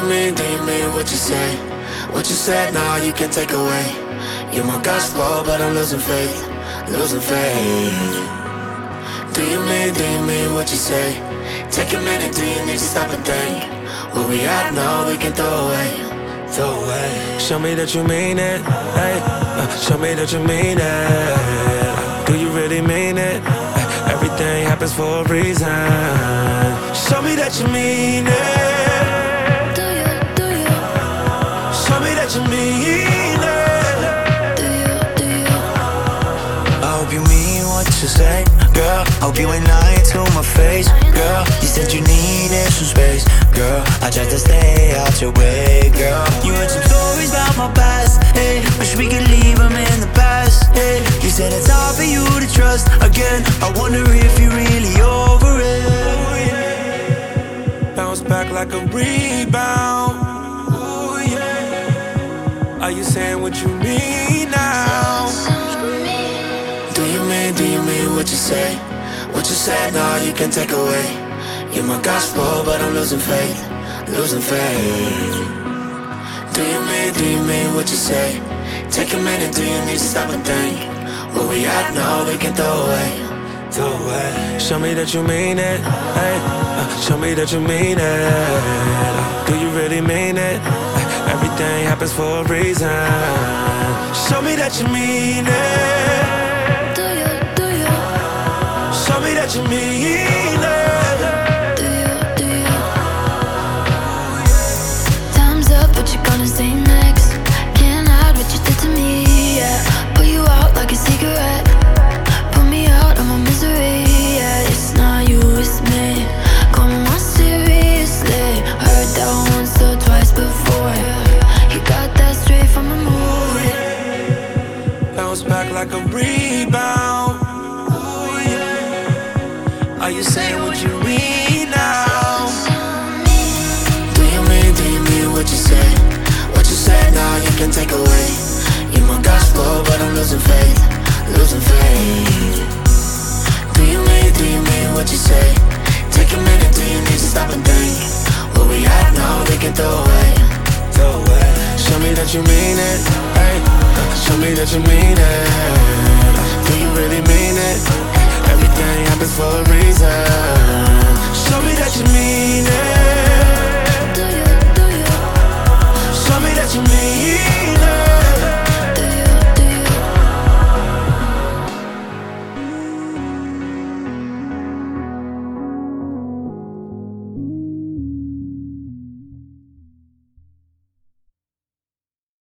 mean what you say? What you said, now you can take away. You're my gospel, but I'm losing faith, losing faith. Do you mean what you say? Take a minute, do you need to stop and think? Where we at now, we can throw away, throw away. Show me that you mean it, hey. Show me that you mean it. Do you really mean it? Everything happens for a reason. Show me that you mean it. Do you? Show me that you mean it. Do you? I hope you mean what you say, girl. Hope you ain't lying to my face, girl. You said you needed some space, girl. I tried to stay out your way, girl. You heard some stories about my past, hey. Wish we could leave them in the past, hey. You said it's hard for you to trust again. I wonder if you're really over it. Bounce back like a rebound. Ooh, yeah. Are you saying what you mean now? Do you mean what you say? What you said, now you can take away. You're my gospel, but I'm losing faith, losing faith. Do you mean what you say? Take a minute, do you need to stop and think? Where we at now, we can throw away, throw away. Show me that you mean it, hey. Show me that you mean it. Do you really mean it? Everything happens for a reason. Show me that you mean it. Do you? Show me that you mean it. Do you? Time's up, what you gonna say next? Can't hide what you did to me, yeah. Put you out like a cigarette. Put me out of my misery, yeah. It's not you, it's me. Come on, seriously. Heard that once or twice before. You got that straight from the moon. Bounce back like a rebound. Ooh, yeah. Are you saying what you mean now? Do you mean what you say? What you said, now you can take away. You're my gospel, but I'm losing faith, losing faith. Do you mean what you say? Take a minute, do you need to stop and think? Where we at now, we can throw away, throw away. Show me that you mean it, hey. Show me that you mean it. Do you really mean it? Everything happens for a reason. Show me that you mean it.